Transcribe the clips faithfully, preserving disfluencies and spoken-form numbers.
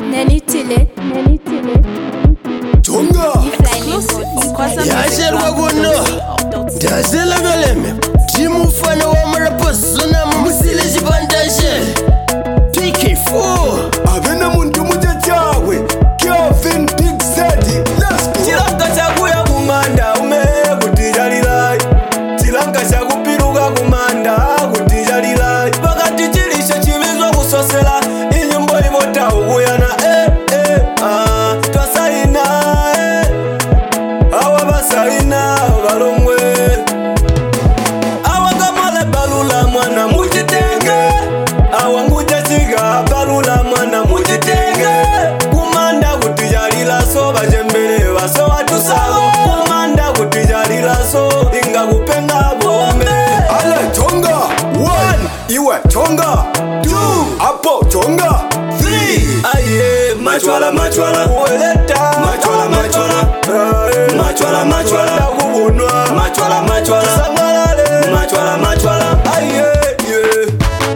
Nenitile, nenitile. Tonga. Yashelwa kuno. Dazela galeme. Timufana wa marapasona musile jibandashe. P K four. Abena muntu muja chawe. Kelvin Big Zeddy. Let's go. Chilanga chakuya kumanda ume kutijalilai. Chilanga chakupiruka kumanda kutijalilai. Pakati chilisha chimizwa kusosela. Inyumbo ibota ukuyana eh eh ah. Twasaina eh. Awa basaina balongwe. Awa kamale balula mwana mujitenge. Awa nguja chiga balula mwana mujitenge. Kumanda kutijalila so bajembele baso watusago. Kumanda kutijalila so inga kupenga bombe. Ale Tonga. One. Iwe Tonga. Two. Apo Tonga. Three. Aye, machwala machwala ueleta machwala machwala machwala machwala kubunwa machwala machwala sangalale machwala machwala aye yeah.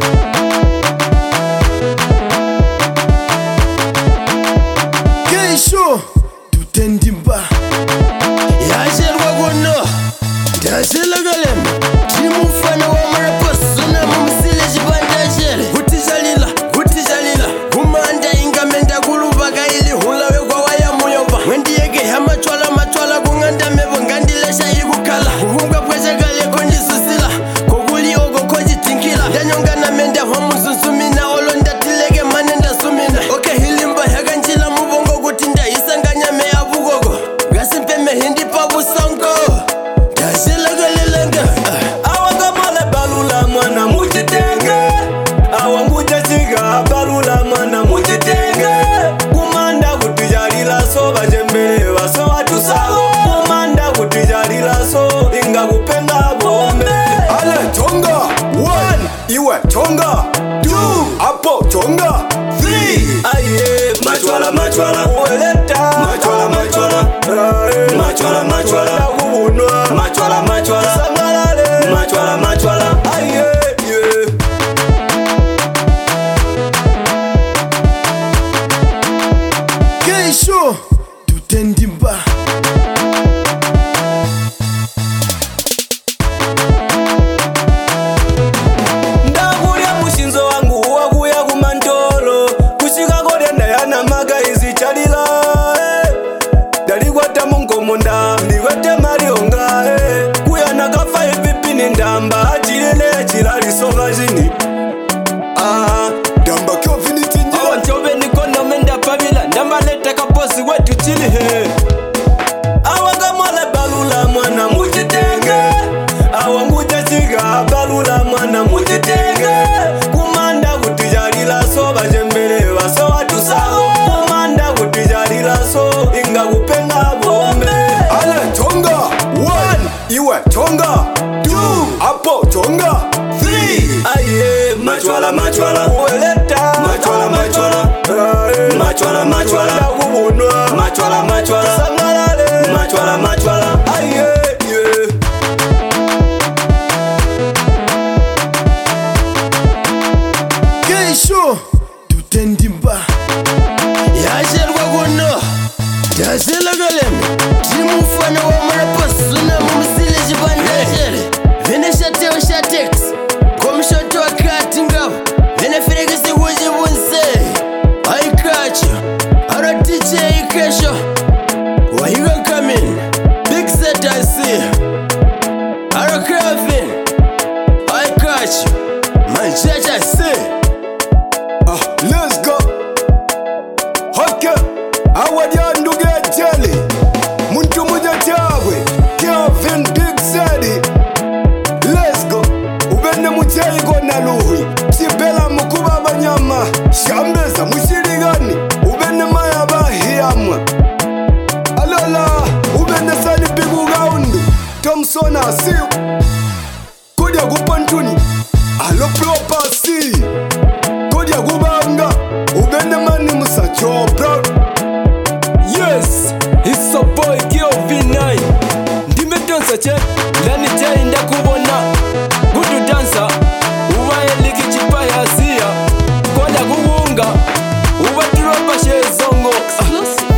Keisho tutendimba yashelwa kuno dasela galeme timufana wa marapasona mumusile jibandashere kutijalila kutijalila kumanda ingamenda kulubaka ili hulawe kwa waya muyoba wendiyeke hamachwala machwala kunganda mebo ngandilesha ikukala kuhunga pwechekale konjisusila kokuli oko konjitinkila ndanyongana menda homuzuzumina olo ndatileke mane ndasumina oke hilimba yakanjila mubongo kuti ndaisanganyame yavukoko ngasimpeme hindi pabusongo ndasilekelelenge Awa kamale balula mwana mujitenge. Awa nguja chiga balula mwana mujitenge. Kumanda kutijalila so bajembele baso watusago. Kumanda kutijalila so inga kupenga bombe. Ale Tonga. One. Iwe Tonga. Two. Apo Tonga. Three. Aye, machwala machwala ueleta machwala machwala machwala machwala kubunwa machwala machwala sangalale machwala machwala aye yeah. Keisho tutendimba Ndakulya mushinzo wangu wakuya kumantolo kushika kodya ndayana magaizi chalila eh. Ndalikwata munkomonda ndikwete malionga eh. Kuyana kafa ipipini ndamba achilele chilalisova chini ah. damba Kelvin tinja Awa nchobe nikona menda pavila ndambaleta kaposi wetu chili he. Awa kamale balula mwana mujitenge. Awa nguja chiga balula mwana mujitenge. Kumanda kutijalila so bajembele baso watusago. Kumanda kutijalila so inga kupenga bombe. Ale Tonga. One. Iwe Tonga. Two. Apo Tonga. Three. Aye, machwala machwala ueleta machwala machwala machwala machwala kubunwa machwala machwala sangalale machwala machwala aye yeah. Keisho tutendimba yashelwa kuno dasela galeme timufana wa marapasona mumusile jibandashere vene shateo shatex komishoto wa kati ngabo vene ferekisi kujibunse aikacho ara D J ikesho wahiga kamin Big Zeddy I see ara Kelvin aikacho manchacha I see. Ah, let's go. Okay. Awadi nduge jeli. Muntu muja chawe. Kelvin Big Zeddy. Let's go. Ubende muchayi kona luhi. Sibela mukuba abanyama. Shambeza mushirigani. Ubende maya bahiyamwa. Alola. Ubende sani bigu gaundu. Thompson asiu. Kodya kupantuni. Alo propasi. Kodya kubanga ubende mani musachopra. Yes, it's a boy Kelvin nine. Ndime dansa che ndani che inda kubona. Good dancer. Uwaye liki chipa ya siya. Kodya kubunga. Uwa drop Papa Shezongo. Exclusive.